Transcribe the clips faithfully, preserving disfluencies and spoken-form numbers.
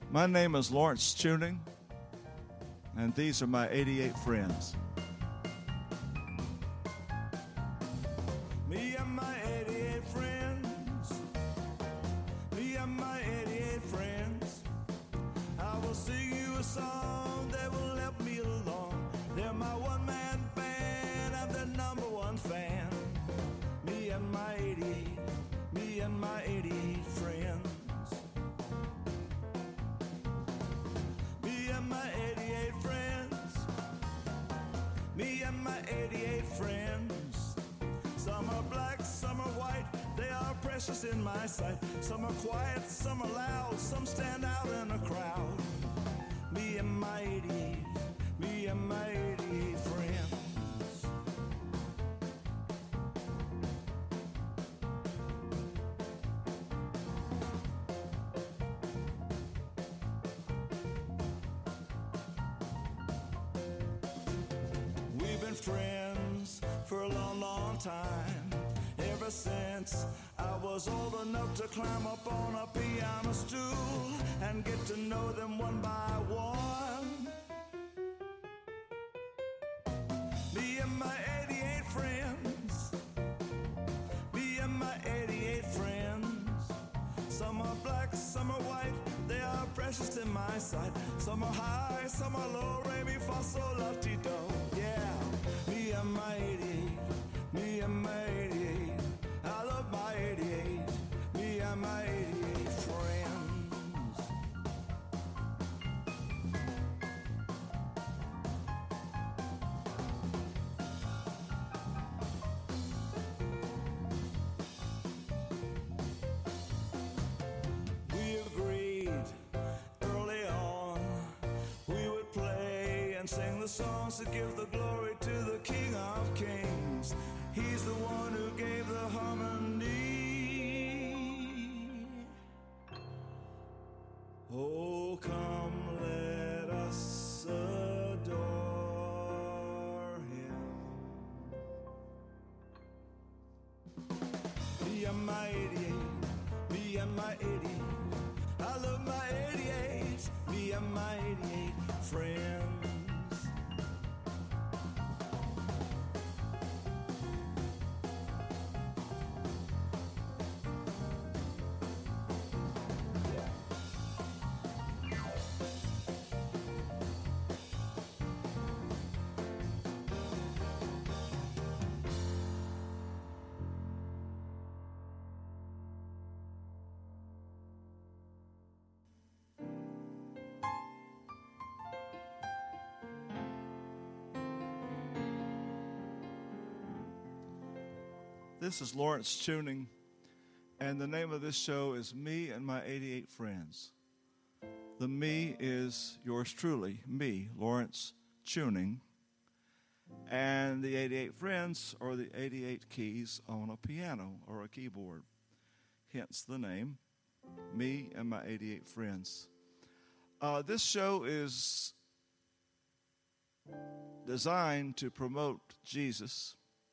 My name is Lawrence Tuning, and these are my eighty-eight friends. Me and my eighty-eight friends, me and my eighty-eight friends, I will sing you a song that will help me along. They're my one-man band, I'm their number one fan. Me and my eighty-eight, me and my eighty-eight friends. Me and my eighty-eight friends, me and my eighty-eight friends. Some are black, some are white, they are precious in my sight. Some are quiet, some are loud, some stand out in a crowd. Me and my eighty-eight, me and my eighty-eight friends. We've been friends for a long, long time. Ever since I was old enough to climb up on a piano stool and get to know them one by one. Me and my eighty-eight friends, me and my eighty-eight friends. Some are black, some are white, they are precious in my sight. Some are high, some are low, re, mi, fa, sol, la, ti, do. Yeah, me and my eighty-eight, me and my eighty-eight. I love my eighty-eight, me and my eighty-eight friends. We agreed early on we would play and sing the songs that give the glory to the King of Kings. He's the one who gave the harmony. Oh, come, let us adore him. Me and my eighty-eight, me and my eighty-eight. I love my eighty-eight, me and my eighty-eight friends. This is Lawrence Tuning, and the name of this show is Me and My eighty-eight Friends. The me is yours truly, me, Lawrence Tuning, and the eighty-eight friends are the eighty-eight keys on a piano or a keyboard, hence the name, Me and My eighty-eight Friends. Uh, this show is designed to promote Jesus.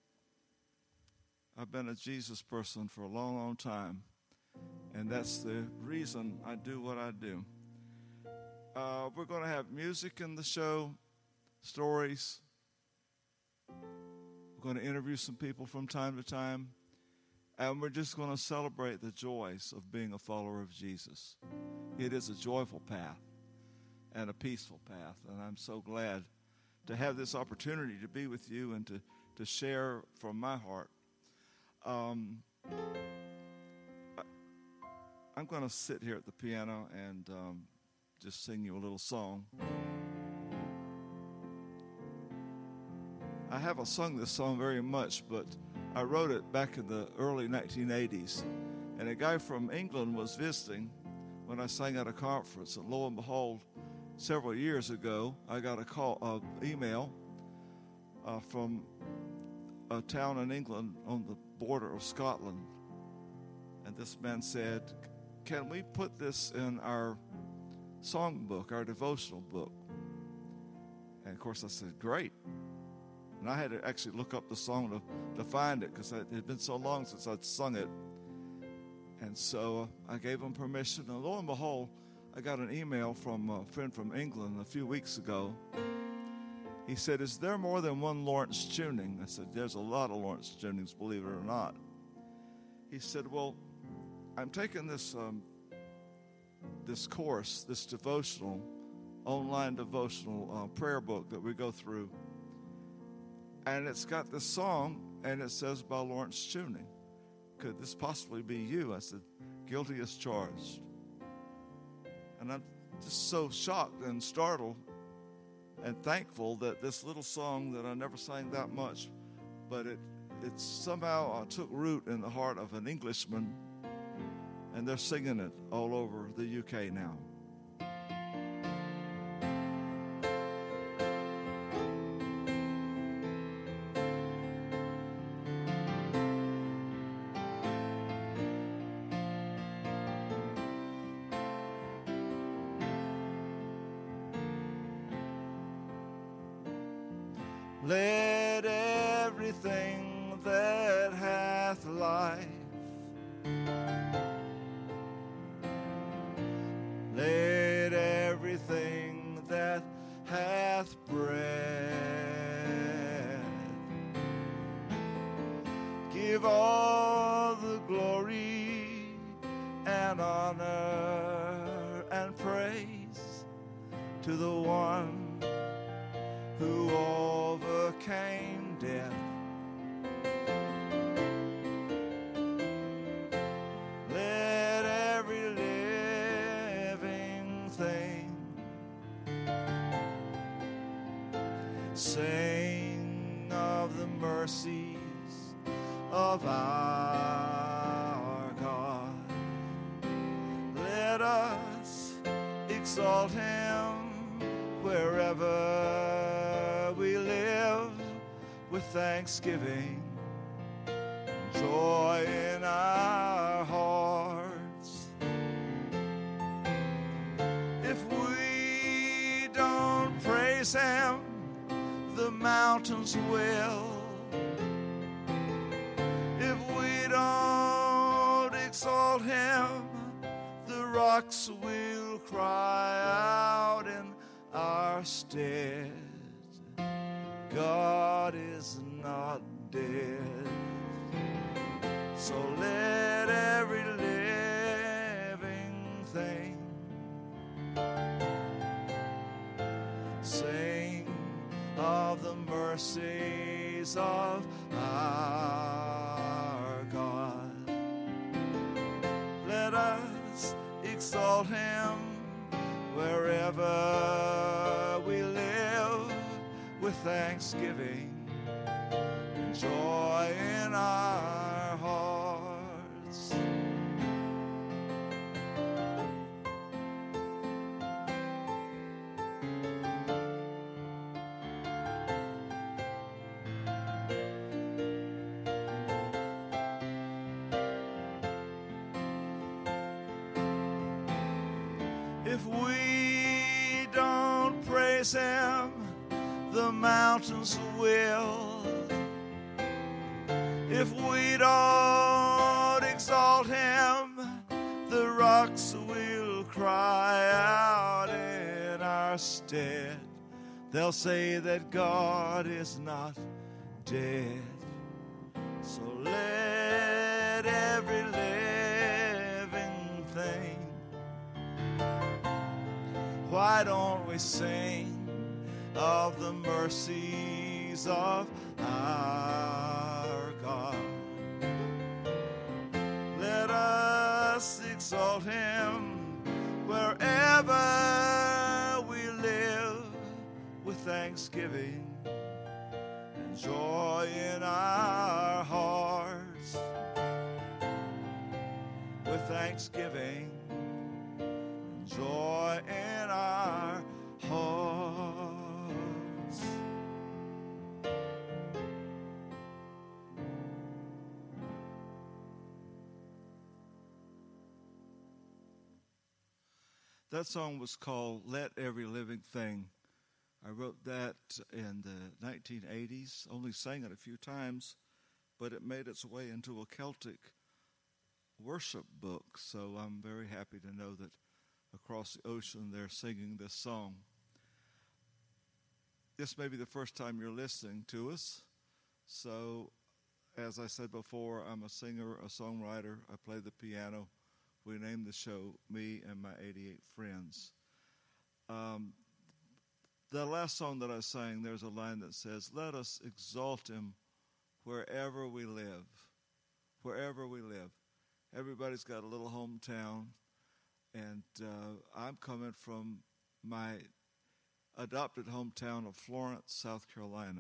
I've been a Jesus person for a long, long time, and that's the reason I do what I do. Uh, we're going to have music in the show, stories. We're going to interview some people from time to time, and we're just going to celebrate the joys of being a follower of Jesus. It is a joyful path and a peaceful path, and I'm so glad to have this opportunity to be with you and to, to share from my heart. Um, I, I'm going to sit here at the piano and um, just sing you a little song. I haven't sung this song very much, but I wrote it back in the early nineteen eighties. And a guy from England was visiting when I sang at a conference. And lo and behold, several years ago, I got a call, uh, email uh, from a town in England on the border of Scotland. And this man said, can we put this in our songbook, our devotional book? And of course I said, great. And I had to actually look up the song to, to find it because it had been so long since I'd sung it. And so I gave him permission. And lo and behold, I got an email from a friend from England a few weeks ago. He said, is there more than one Lawrence Tuning? I said, there's a lot of Lawrence Tunings, believe it or not. He said, well, I'm taking this um, this course, this devotional, online devotional uh, prayer book that we go through. And it's got this song, and it says by Lawrence Tuning. Could this possibly be you? I said, guilty as charged. And I'm just so shocked and startled and thankful that this little song that I never sang that much, but it it somehow uh, took root in the heart of an Englishman, and they're singing it all over the U K now. Let everything that hath life, let everything that hath breath, give all the glory and honor and praise to the one who overcame death. Let every living thing sing of the mercies of our God. Let us exalt him wherever we live, with thanksgiving, joy in our hearts. If we don't praise him, the mountains will. If we don't exalt him, the rocks will cry out in our stead. God is not dead. So let every living thing sing of the mercies of our God. Let us exalt him wherever we live, with thanksgiving and joy in our hearts. If we don't praise him, the mountains will. If we don't exalt him, the rocks will cry out in our stead. They'll say that God is not dead. So let every living thing, why don't we sing of the mercies of our God? Let us exalt him wherever we live, with thanksgiving and joy in our hearts. With thanksgiving and joy in our hearts. That song was called Let Every Living Thing. I wrote that in the nineteen eighties, only sang it a few times, but it made its way into a Celtic worship book. So I'm very happy to know that across the ocean, they're singing this song. This may be the first time you're listening to us. So, as I said before, I'm a singer, a songwriter. I play the piano. We named the show Me and My eighty-eight Friends. Um, the last song that I sang, there's a line that says, let us exalt him wherever we live. Wherever we live. Everybody's got a little hometown. And uh, I'm coming from my adopted hometown of Florence, South Carolina.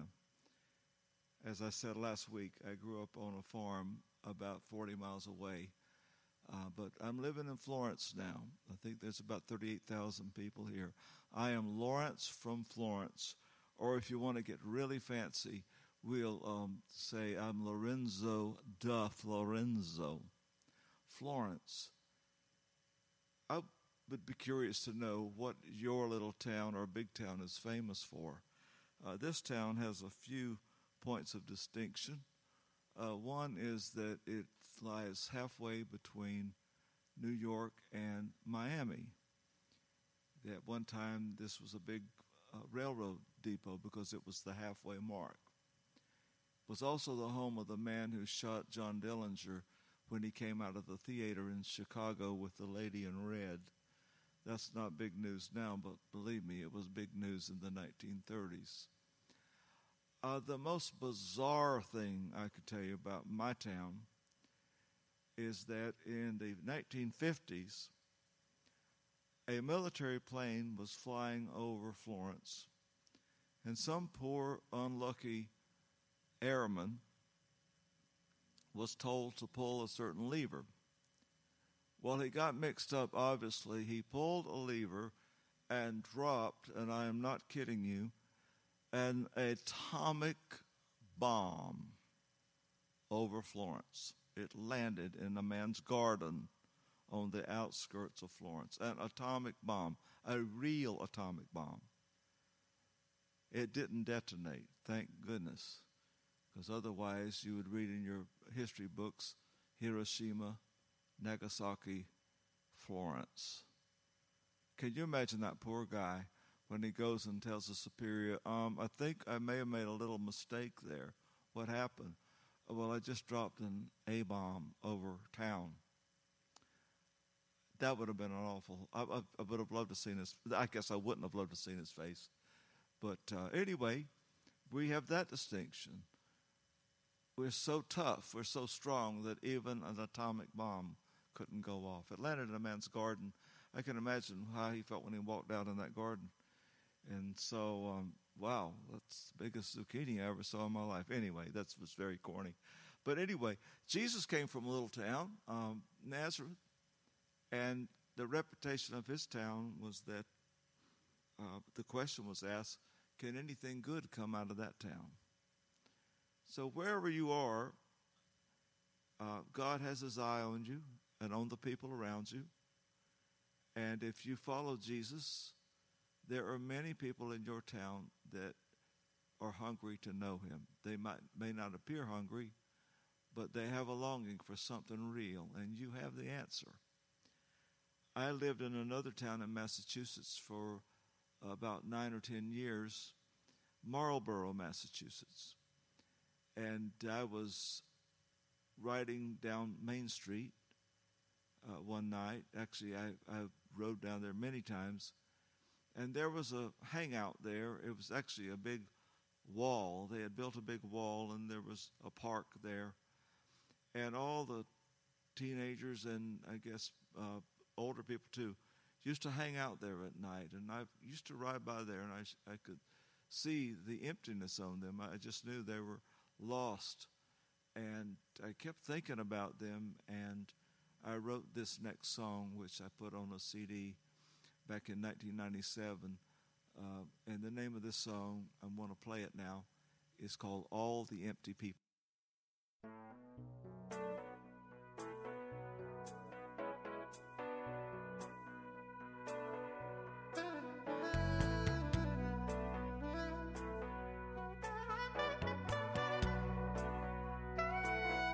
As I said last week, I grew up on a farm about forty miles away. Uh, but I'm living in Florence now. I think there's about thirty-eight thousand people here. I am Lawrence from Florence. Or if you want to get really fancy, we'll um, say I'm Lorenzo da Florenzo. Florence. I would be curious to know what your little town or big town is famous for. Uh, this town has a few points of distinction. Uh, one is that it lies halfway between New York and Miami. At one time, this was a big uh, railroad depot because it was the halfway mark. It was also the home of the man who shot John Dillinger when he came out of the theater in Chicago with the lady in red. That's not big news now, but believe me, it was big news in the nineteen thirties. Uh, the most bizarre thing I could tell you about my town is that in the nineteen fifties, a military plane was flying over Florence, and some poor, unlucky airman was told to pull a certain lever. Well, he got mixed up, obviously. He pulled a lever and dropped, and I am not kidding you, an atomic bomb over Florence. It landed in a man's garden on the outskirts of Florence. An atomic bomb, a real atomic bomb. It didn't detonate, thank goodness, because otherwise you would read in your history books, Hiroshima, Nagasaki, Florence. Can you imagine that poor guy when he goes and tells the superior, um, I think I may have made a little mistake there. What happened? Well, I just dropped an A-bomb over town. That would have been an awful, I, I, I would have loved to have seen his, I guess I wouldn't have loved to have seen his face. But uh, anyway, we have that distinction. We're so tough, we're so strong that even an atomic bomb couldn't go off. It landed in a man's garden. I can imagine how he felt when he walked out in that garden. And so, um, wow, that's the biggest zucchini I ever saw in my life. Anyway, that was very corny. But anyway, Jesus came from a little town, um, Nazareth, and the reputation of his town was that uh, the question was asked, can anything good come out of that town? So wherever you are, uh, God has his eye on you and on the people around you. And if you follow Jesus, there are many people in your town that are hungry to know him. They might may not appear hungry, but they have a longing for something real, and you have the answer. I lived in another town in Massachusetts for about nine or ten years, Marlborough, Massachusetts. And I was riding down Main Street uh, one night. Actually, I, I rode down there many times. And there was a hangout there. It was actually a big wall. They had built a big wall, and there was a park there. And all the teenagers and, I guess, uh, older people, too, used to hang out there at night. And I used to ride by there, and I, I could see the emptiness on them. I just knew they were lost, and I kept thinking about them, and I wrote this next song, which I put on a C D back in nineteen ninety-seven, uh, and the name of this song, I'm going to play it now, is called All the Empty People.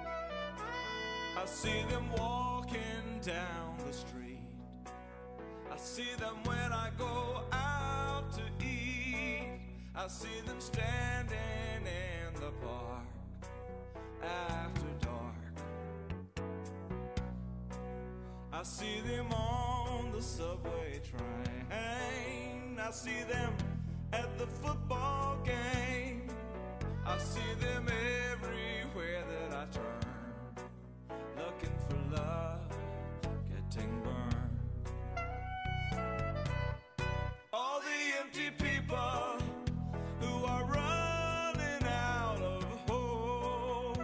I see them walking down the street. I see them when I go out to eat. I see them standing in the park after dark. I see them on the subway train. I see them at the football game. I see them everywhere that I turn, looking for love, getting burned. All the empty people who are running out of hope,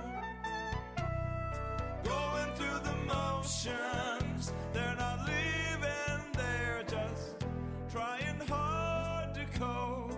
going through the motions. They're not living, they're just trying hard to cope.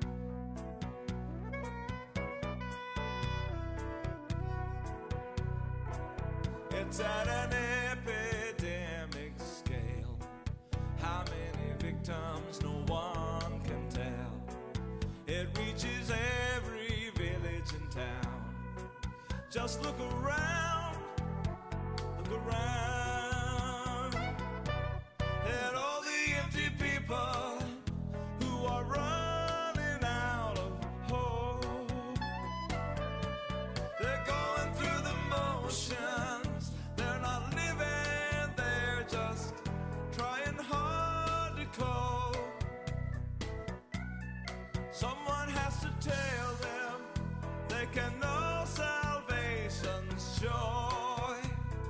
It's at an epidemic scale. How many victims, no one can tell. It reaches every village and town. Just look around, look around at all the empty people who are running out of hope. They're going through the motions. They're not living, they're just trying hard to cope. Someone has to tell them they can know salvation's joy.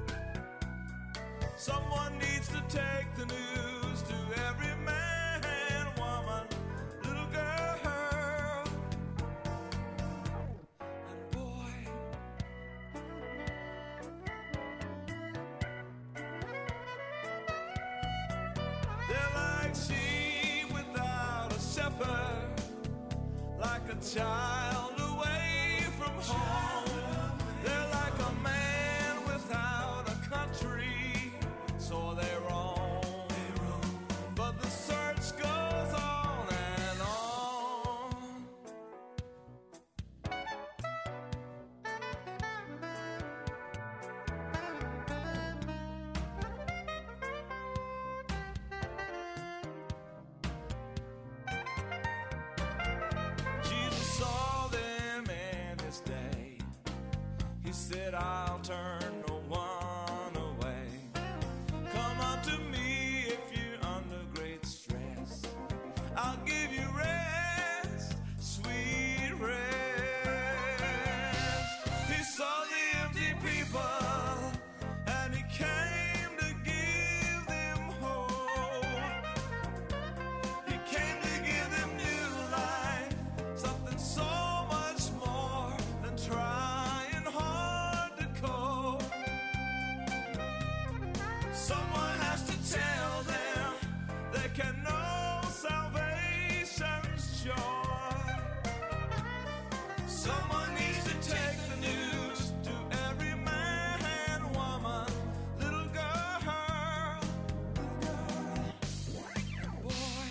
Someone needs to take the news to every man, woman, little girl, and boy. They're like sheep without a shepherd, like a child away from home. They're like a man without a country, so they roam. But the search goes on and on. Jesus saw them in his day. He said, I'll turn no one away. Come unto me if you're under great stress. I'll give you rest, sweet rest. He saw the empty people and he came to give them hope. He came to give them new life, something so much more than trying hard to cope. Someone has to tell them they can know salvation's joy. Someone needs to take the news to every man, woman, little girl, little girl, boy.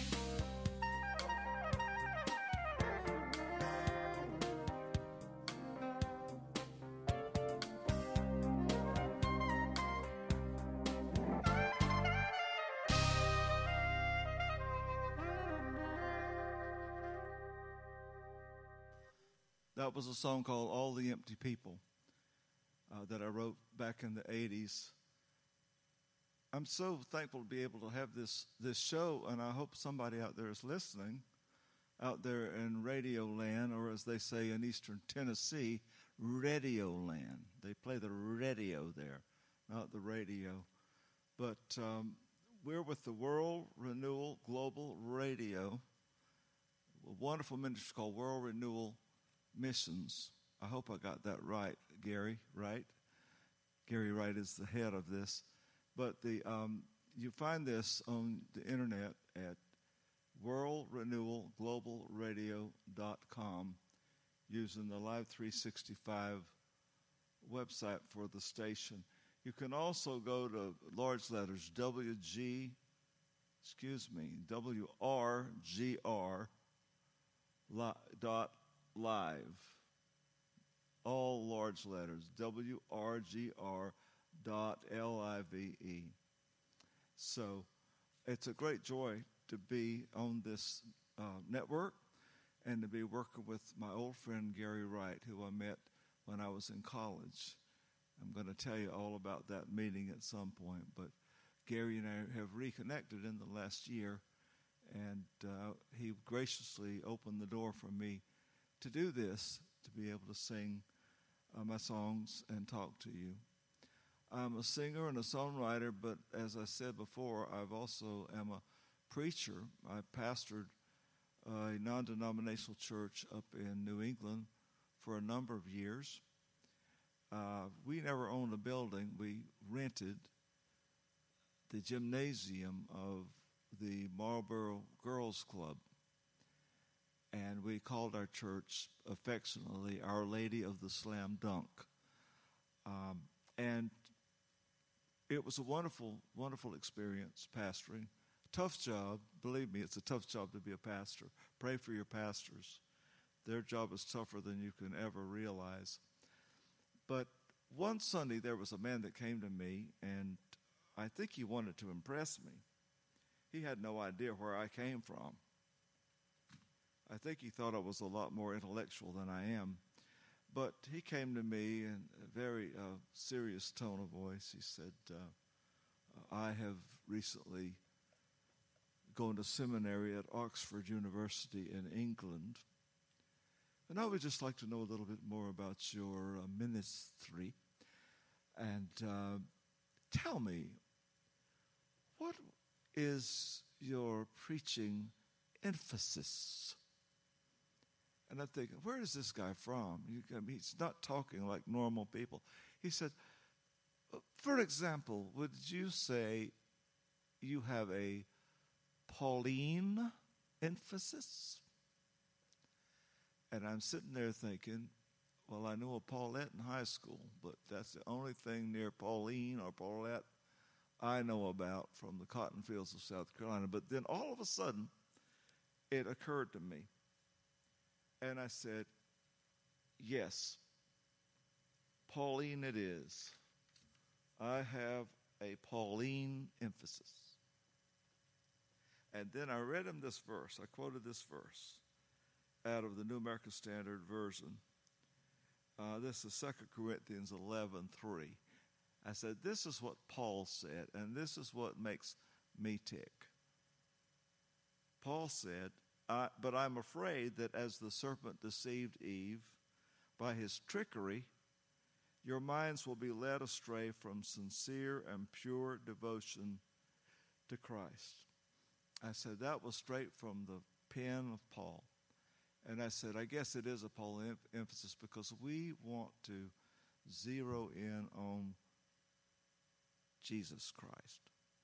That was a song called All the Empty People uh, that I wrote back in the eighties. I'm so thankful to be able to have this, this show, and I hope somebody out there is listening, out there in Radio Land, or as they say in Eastern Tennessee, Radio Land. They play the radio there, not the radio. But um, we're with the World Renewal Global Radio, a wonderful ministry called World Renewal Missions. I hope I got that right, Gary, right? Gary Wright is the head of this. But the um, you find this on the internet at world renewal global radio dot com using the Live three sixty-five website for the station. You can also go to large letters W G, excuse me, W R G R dot live. All large letters, W R G R dot L I V E. So it's a great joy to be on this uh, network and to be working with my old friend Gary Wright, who I met when I was in college. I'm going to tell you all about that meeting at some point, but Gary and I have reconnected in the last year, and uh, he graciously opened the door for me to do this, to be able to sing uh, my songs and talk to you. I'm a singer and a songwriter, but as I said before, I've also am a preacher. I pastored a non-denominational church up in New England for a number of years. Uh, we never owned a building. We rented the gymnasium of the Marlboro Girls Club, and we called our church affectionately Our Lady of the Slam Dunk. Um, and it was a wonderful, wonderful experience pastoring. Tough job. Believe me, it's a tough job to be a pastor. Pray for your pastors. Their job is tougher than you can ever realize. But one Sunday, there was a man that came to me, and I think he wanted to impress me. He had no idea where I came from. I think he thought I was a lot more intellectual than I am. But he came to me in a very uh, serious tone of voice. He said, uh, I have recently gone to seminary at Oxford University in England, and I would just like to know a little bit more about your uh, ministry. And uh, tell me, what is your preaching emphasis? And I'm thinking, where is this guy from? You, I mean, he's not talking like normal people. He said, for example, would you say you have a Pauline emphasis? And I'm sitting there thinking, well, I know a Paulette in high school, but that's the only thing near Pauline or Paulette I know about from the cotton fields of South Carolina. But then all of a sudden, it occurred to me. And I said, yes, Pauline it is. I have a Pauline emphasis. And then I read him this verse. I quoted this verse out of the New American Standard Version. Uh, this is Second Corinthians eleven three. I said, this is what Paul said, and this is what makes me tick. Paul said, I, but I'm afraid that as the serpent deceived Eve by his trickery, your minds will be led astray from sincere and pure devotion to Christ. I said, that was straight from the pen of Paul. And I said, I guess it is a Paul em- emphasis because we want to zero in on Jesus Christ.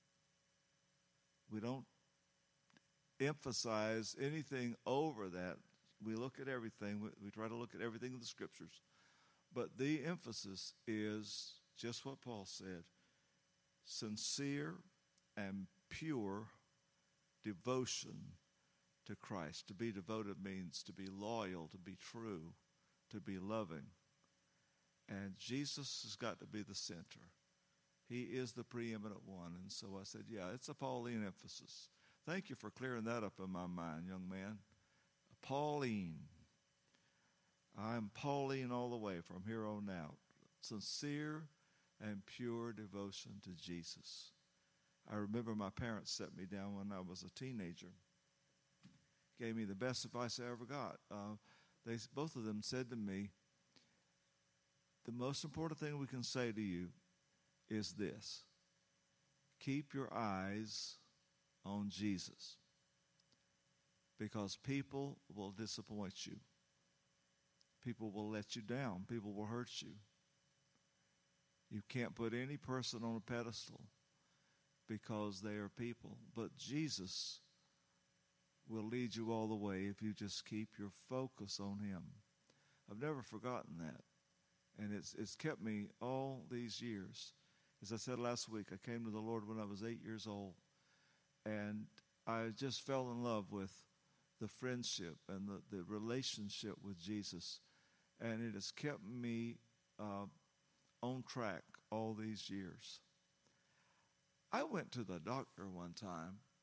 We don't emphasize anything over that. We look at everything. We, we try to look at everything in the Scriptures. But the emphasis is just what Paul said, sincere and pure devotion to Christ. To be devoted means to be loyal, to be true, to be loving. And Jesus has got to be the center. He is the preeminent one. And so I said, yeah, it's a Pauline emphasis. Thank you for clearing that up in my mind, young man. Pauline. I'm Pauline all the way from here on out. Sincere and pure devotion to Jesus. I remember my parents set me down when I was a teenager. Gave me the best advice I ever got. Uh, they both of them said to me, the most important thing we can say to you is this: keep your eyes on Jesus, because people will disappoint you. People will let you down. People will hurt you. You can't put any person on a pedestal because they are people. But Jesus will lead you all the way if you just keep your focus on him. I've never forgotten that. And it's it's kept me all these years. As I said last week, I came to the Lord when I was eight years old. And I just fell in love with the friendship and the, the relationship with Jesus. And it has kept me uh, on track all these years. I went to the doctor one time,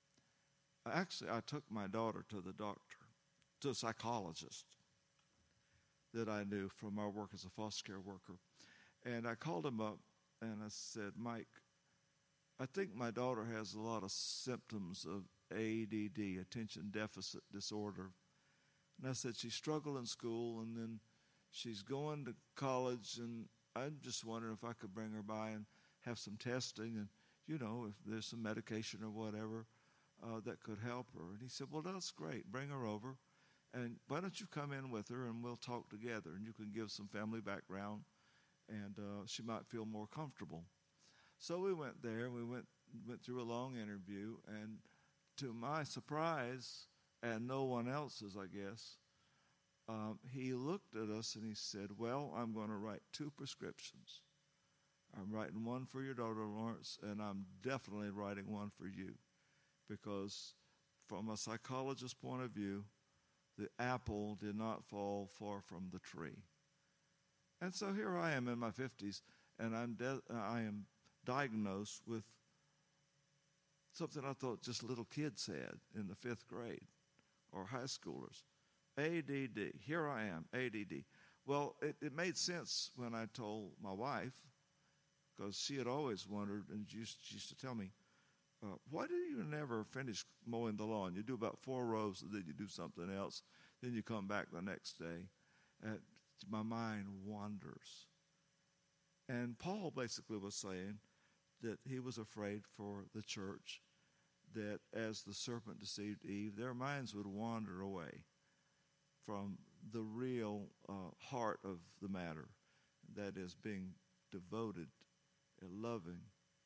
actually, I took my daughter to the doctor, to a psychologist that I knew from my work as a foster care worker. And I called him up and I said, Mike, I think my daughter has a lot of symptoms of A D D, attention deficit disorder. And I said, she's struggling in school, and then she's going to college, and I'm just wondering if I could bring her by and have some testing, and, you know, if there's some medication or whatever uh, that could help her. And he said, well, that's great. Bring her over, and why don't you come in with her, and we'll talk together, and you can give some family background, and uh, she might feel more comfortable. So we went there, and we went, went through a long interview, and to my surprise, and no one else's, I guess, um, he looked at us and he said, well, I'm going to write two prescriptions. I'm writing one for your daughter, Lawrence, and I'm definitely writing one for you, because from a psychologist's point of view, the apple did not fall far from the tree. And so here I am in my fifties, and I'm de- I am diagnosed with something I thought just little kids had in the fifth grade or high schoolers. A D D. Here I am, A D D. Well, it, it made sense when I told my wife, because she had always wondered, and she used, she used to tell me, uh, why do you never finish mowing the lawn? You do about four rows, and then you do something else. Then you come back the next day. And my mind wanders. And Paul basically was saying that he was afraid for the church, that as the serpent deceived Eve, their minds would wander away from the real uh, heart of the matter, that is being devoted and loving,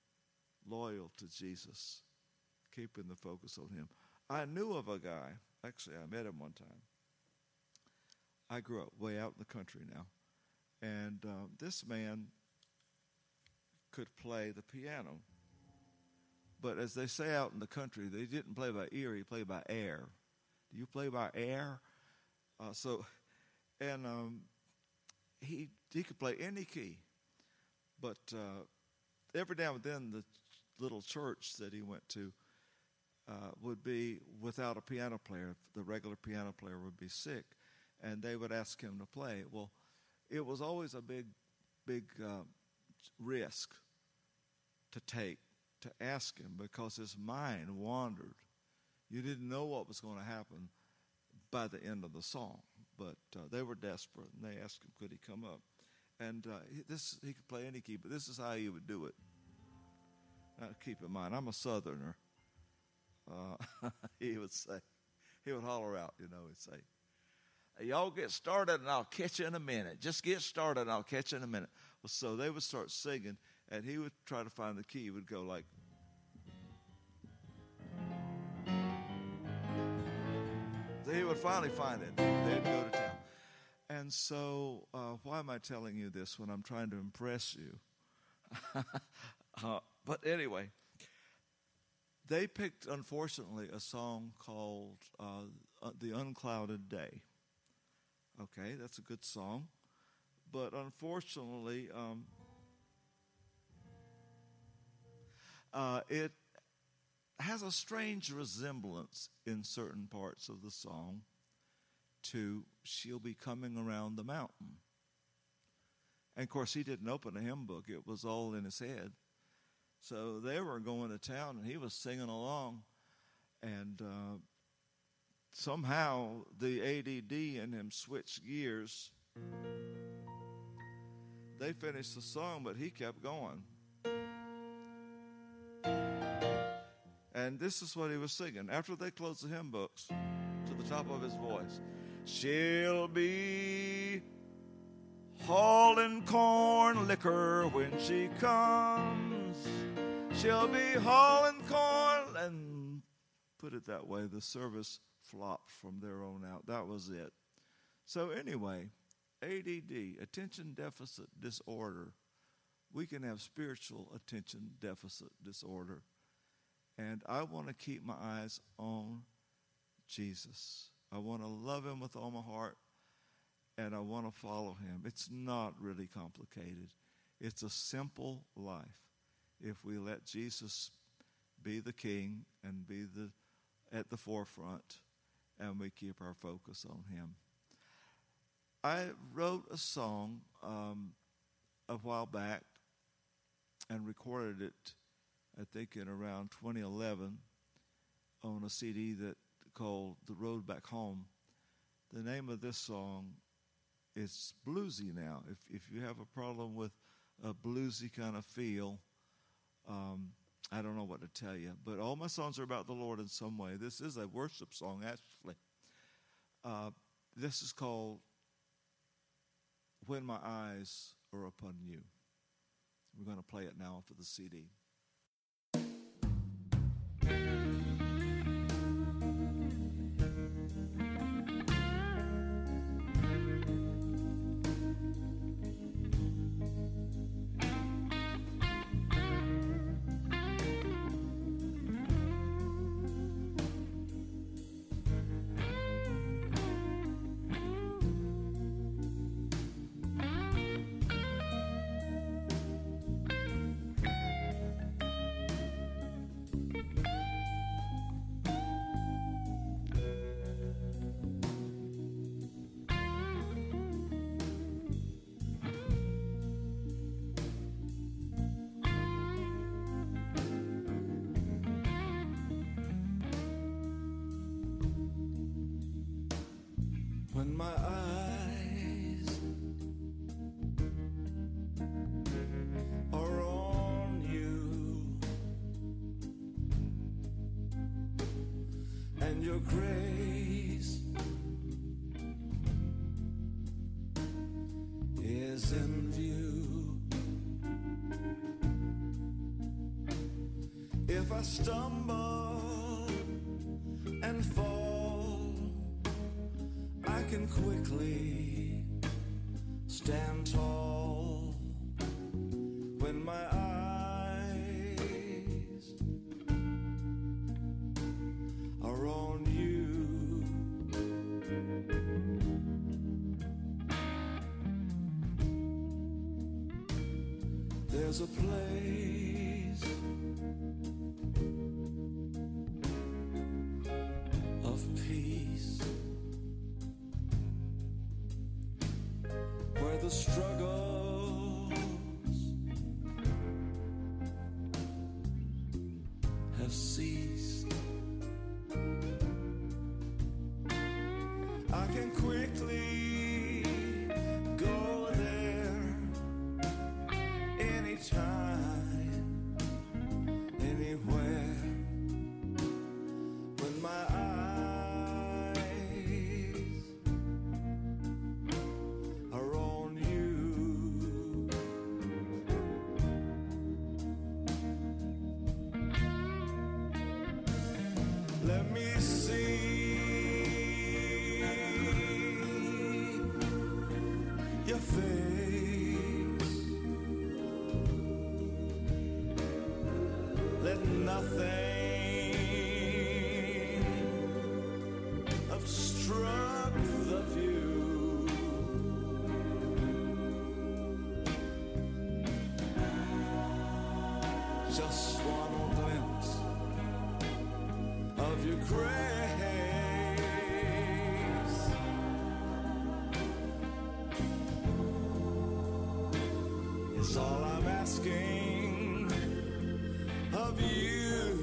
loyal to Jesus, keeping the focus on him. I knew of a guy, actually I met him one time. I grew up way out in the country now, and uh, this man could play the piano. But as they say out in the country, they didn't play by ear, he played by air. Do you play by air? Uh, so, and um, he he could play any key. But uh, every now and then the little church that he went to uh, would be without a piano player. The regular piano player would be sick, and they would ask him to play. Well, it was always a big, big uh, risk to take, to ask him, because his mind wandered. You didn't know what was going to happen by the end of the song, but uh, they were desperate, and they asked him, could he come up? And uh, he, this he could play any key, but this is how he would do it. Now, keep in mind, I'm a Southerner. Uh, he would say, he would holler out, you know, he'd say, hey, y'all get started and I'll catch you in a minute. Just get started and I'll catch you in a minute. Well, so they would start singing, and he would try to find the key. He would go like, so he would finally find it. They'd go to town. And so uh, why am I telling you this when I'm trying to impress you? uh, but anyway, they picked, unfortunately, a song called uh, The Unclouded Day. Okay, that's a good song. But unfortunately, um, uh, it has a strange resemblance in certain parts of the song to She'll Be Coming Around the Mountain. And, of course, he didn't open a hymn book. It was all in his head. So they were going to town, and he was singing along. And uh, somehow the A D D in him switched gears. They finished the song, but he kept going. And this is what he was singing. After they closed the hymn books, to the top of his voice, she'll be hauling corn liquor when she comes. She'll be hauling corn. And put it that way, the service flopped from there on out. That was it. So anyway, A D D, attention deficit disorder. We can have spiritual attention deficit disorder. And I want to keep my eyes on Jesus. I want to love him with all my heart, and I want to follow him. It's not really complicated. It's a simple life if we let Jesus be the king and be the at the forefront, and we keep our focus on him. I wrote a song um, a while back and recorded it, I think, in around twenty eleven on a C D that called The Road Back Home. The name of this song is bluesy now. If if you have a problem with a bluesy kind of feel, um, I don't know what to tell you. But all my songs are about the Lord in some way. This is a worship song, actually. Uh, this is called When My Eyes Are Upon You. We're going to play it now for the C D. When my eyes are on you and your grace is in view, if I stumble and fall, I can quickly stand tall when my eyes are on you. There's a place of peace where the struggles have ceased. I can quickly go there anytime, anywhere, when my eyes are on you. Let me see your face. Let nothing obstruct the view. Just one more glimpse of your grace is all I'm asking of you.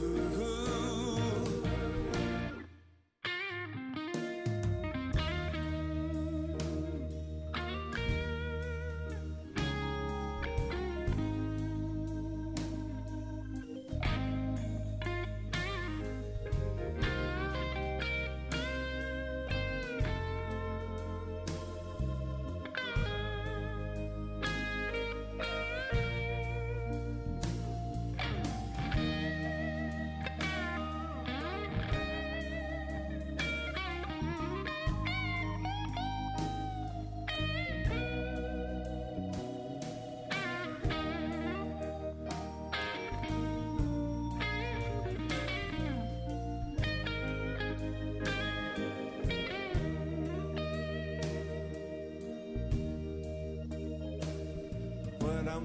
When I'm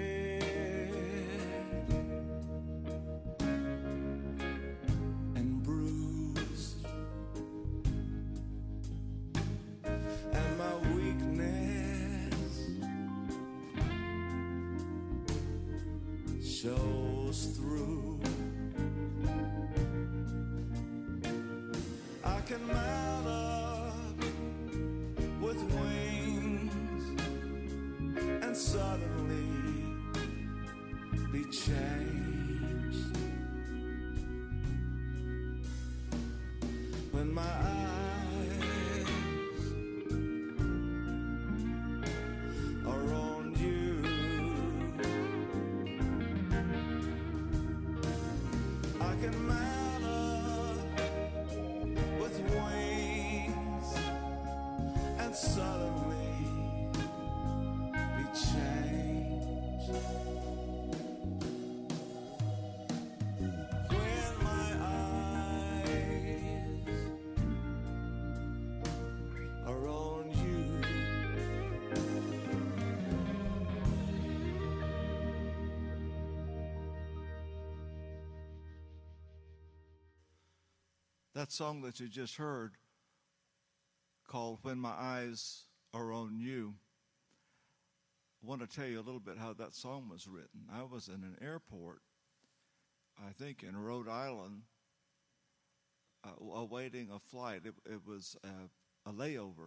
wounded and bruised, shows through. I can mount up with wings and suddenly be changed. When my eyes are on you, I can mount up with wings and suddenly be changed. When my eyes are on you, that song that you just heard, called When My Eyes Are On You, I want to tell you a little bit how that song was written. I was in an airport, I think in Rhode Island, uh, awaiting a flight. It, it was a, a layover,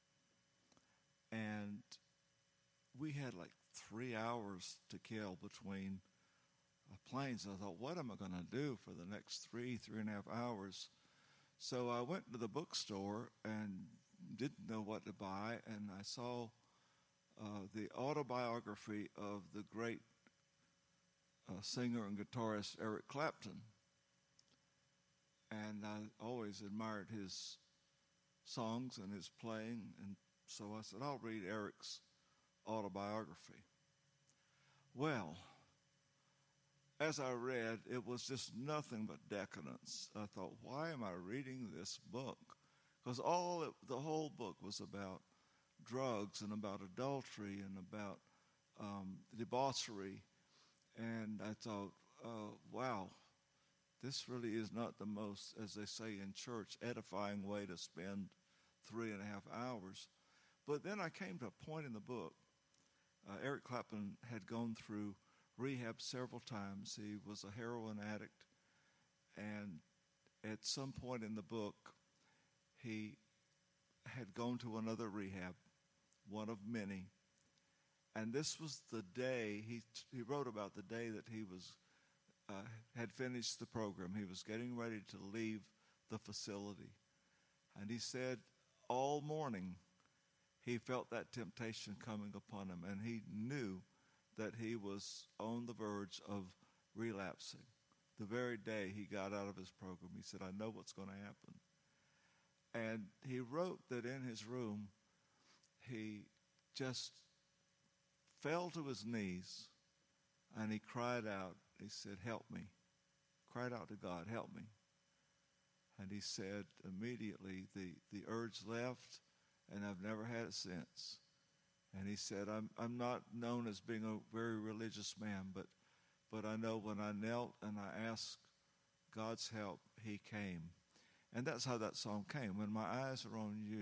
and we had like three hours to kill between uh, planes. I thought, what am I going to do for the next three, three and a half hours? So I went to the bookstore and didn't know what to buy, and I saw uh, the autobiography of the great uh, singer and guitarist Eric Clapton. And I always admired his songs and his playing, and so I said, I'll read Eric's autobiography. Well, as I read, it was just nothing but decadence. I thought, why am I reading this book? Because all it, the whole book was about drugs and about adultery and about um, debauchery. And I thought, uh, wow, this really is not the most, as they say in church, edifying way to spend three and a half hours. But then I came to a point in the book. Uh, Eric Clapton had gone through rehab several times. He was a heroin addict, and at some point in the book, he had gone to another rehab, one of many, and this was the day, he he wrote about the day that he was uh, had finished the program. He was getting ready to leave the facility, and he said all morning he felt that temptation coming upon him, and he knew that he was on the verge of relapsing. The very day he got out of his program, he said, I know what's going to happen. And he wrote that in his room, he just fell to his knees and he cried out. He said, help me. Cried out to God, help me. And he said immediately the, the urge left, and I've never had it since. And he said, I'm I'm not known as being a very religious man, but but I know when I knelt and I asked God's help, he came. And that's how that song came. When my eyes are on you,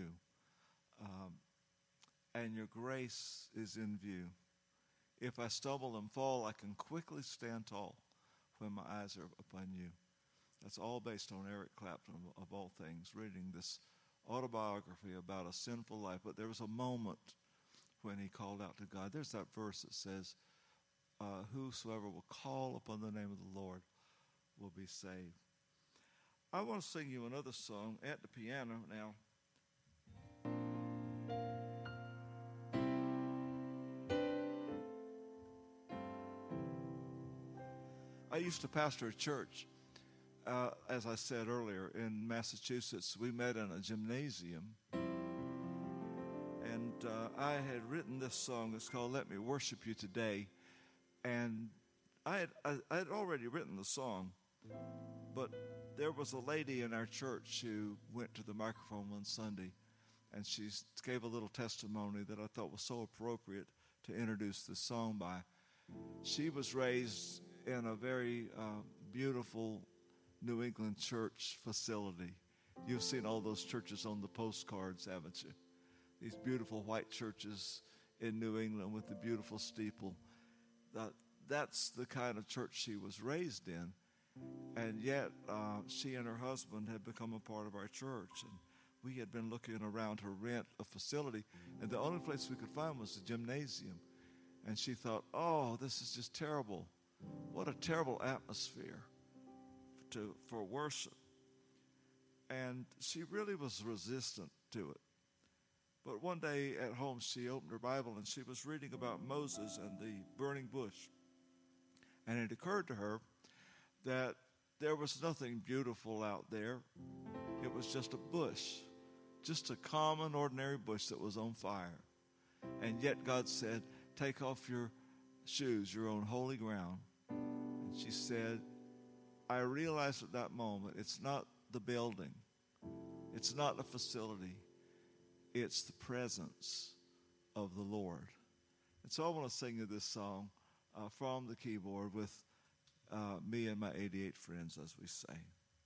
um, and your grace is in view. If I stumble and fall, I can quickly stand tall when my eyes are upon you. That's all based on Eric Clapton, of all things, reading this autobiography about a sinful life. But there was a moment when he called out to God. There's that verse that says, uh, whosoever will call upon the name of the Lord will be saved. I want to sing you another song at the piano now. I used to pastor a church, uh, as I said earlier, in Massachusetts. We met in a gymnasium. And uh, I had written this song. It's called Let Me Worship You Today. And I had, I, I had already written the song, but there was a lady in our church who went to the microphone one Sunday, and she gave a little testimony that I thought was so appropriate to introduce this song by. She was raised in a very uh, beautiful New England church facility. You've seen all those churches on the postcards, haven't you? These beautiful white churches in New England with the beautiful steeple. The, that's the kind of church she was raised in. And yet, uh, she and her husband had become a part of our church. And we had been looking around to rent a facility, and the only place we could find was the gymnasium. And she thought, oh, this is just terrible. What a terrible atmosphere to for worship. And she really was resistant to it. But one day at home, she opened her Bible, and she was reading about Moses and the burning bush. And it occurred to her that there was nothing beautiful out there. It was just a bush, just a common, ordinary bush that was on fire. And yet God said, take off your shoes, you're on holy ground. And she said, I realized at that moment, it's not the building, it's not the facility, it's the presence of the Lord. And so I want to sing you this song uh, from the keyboard with uh, me and my eighty-eight friends as we sing.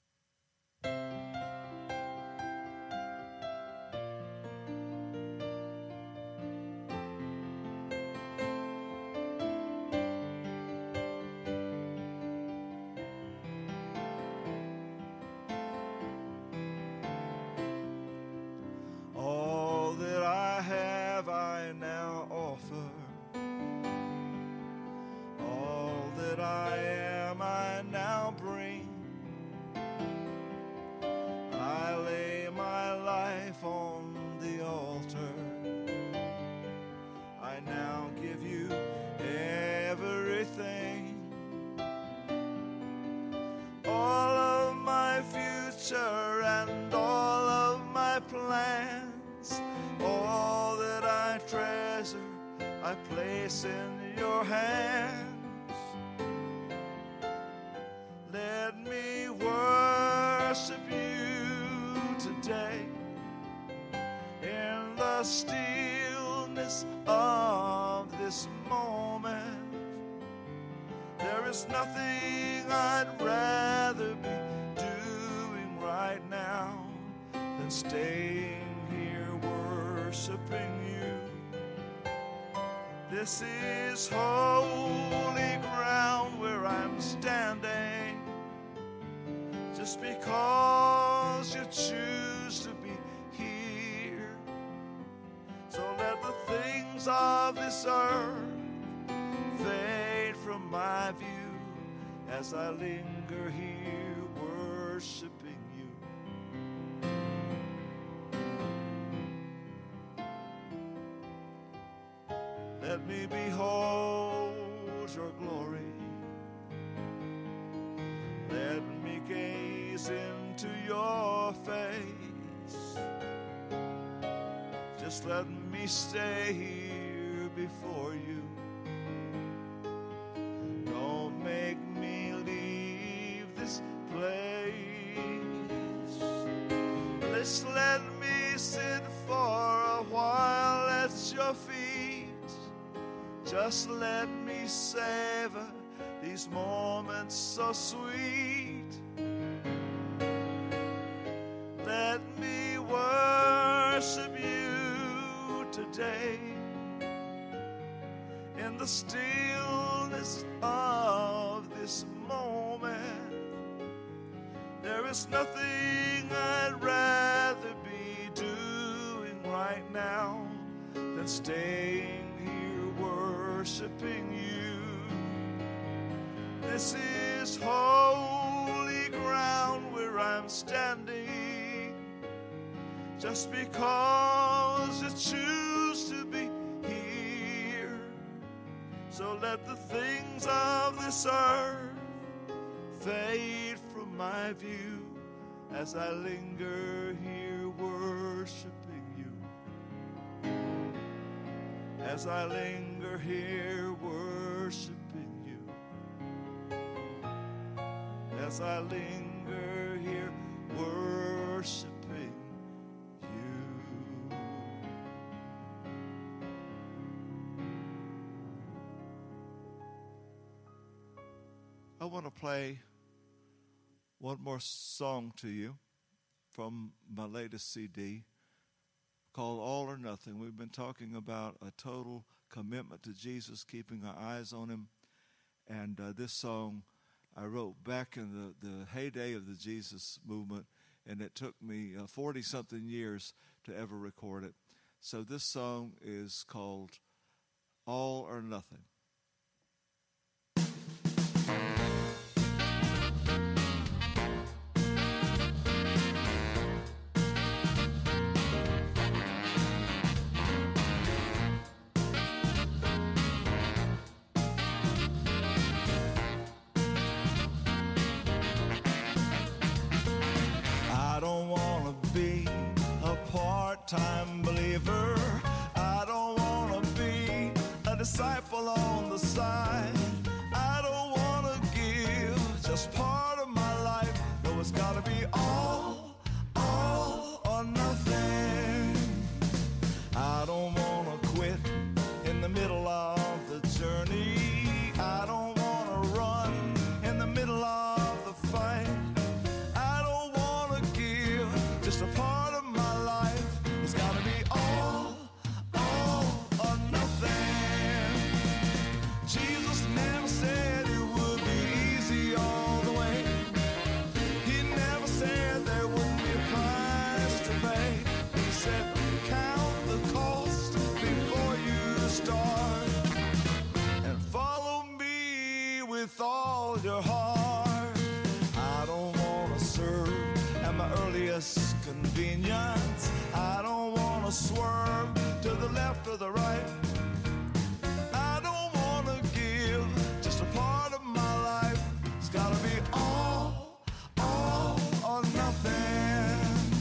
In your hands, let me worship you today in the stillness of this moment. There is nothing I'd rather be doing right now than staying here worshiping you. This is holy ground where I'm standing, just because you choose to be here. So let the things of this earth fade from my view as I linger here worshiping you. Let me behold your glory. Let me gaze into your face. Just let me stay here before you. Don't make me leave this place. Just let me sit for a while at your feet. Just let me savor these moments so sweet. Let me worship you today in the stillness of this moment. There is nothing I'd rather be doing right now than staying worshiping you. This is holy ground where I'm standing, just because you choose to be here. So let the things of this earth fade from my view as I linger here worshiping you. As I linger here worshiping you. As I linger here worshiping you. I want to play one more song to you from my latest C D. Called All or Nothing. We've been talking about a total commitment to Jesus, keeping our eyes on him. And uh, this song I wrote back in the, the heyday of the Jesus movement, and it took me uh, forty-something years to ever record it. So this song is called All or Nothing. Time believer, I don't want to be a disciple on the side. I don't want to give just part of my life. No, it's got to be all, all or nothing. I don't want to quit in the middle of the journey. I don't want to run in the middle of the fight. I don't want to give just a part of my life. It's gotta be all, all or nothing. Jesus never said it would be easy all the way. He never said there wouldn't be a price to pay. He said, count the cost before you start, and follow me with all your heart. I don't wanna serve at my earliest convenience. I don't want to swerve to the left or the right. I don't want to give just a part of my life. It's got to be all, all or nothing.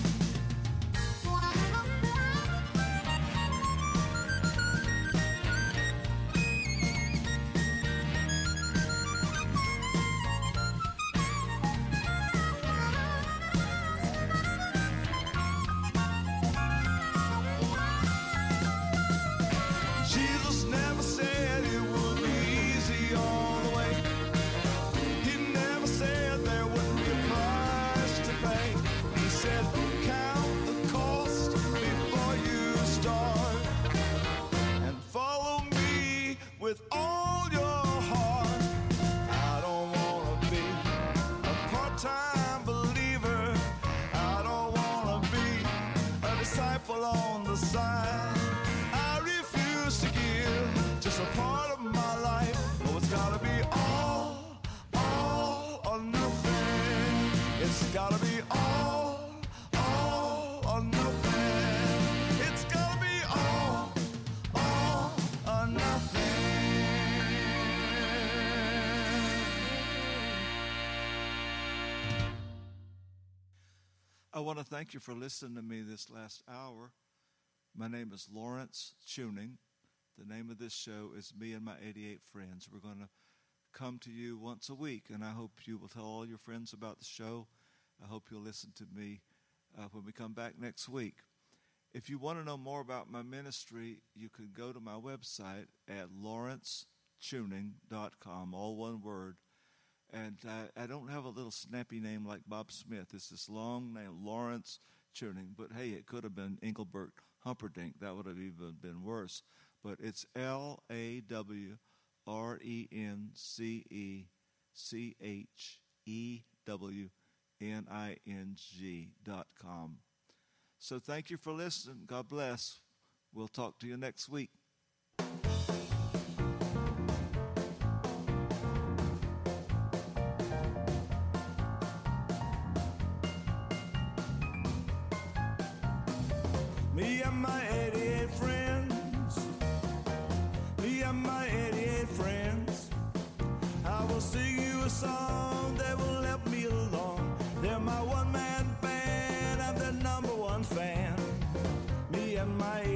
With all your heart, I don't want to be a part-time believer. I don't want to be a disciple on the side. I refuse to give just a part of my life. No, it's gotta be all, all or nothing. It's gotta be all, all or nothing. It's gotta be all, all or nothing. I want to thank you for listening to me this last hour. My name is Lawrence Tuning. The name of this show is Me and My eighty-eight Friends. We're going to come to you once a week, and I hope you will tell all your friends about the show. I hope you'll listen to me uh, when we come back next week. If you want to know more about my ministry, you can go to my website at lawrence tuning dot com, all one word. And I, I don't have a little snappy name like Bob Smith. It's this long name, Lawrence Tuning. But, hey, it could have been Engelbert Humperdinck. That would have even been worse. But it's L A W R E N C E C H E W N I N G dot com. So thank you for listening. God bless. We'll talk to you next week. Me and my eighty-eight friends, me and my eighty-eight friends, I will sing you a song that will help me along. They're my one-man band, I'm their number one fan. Me and my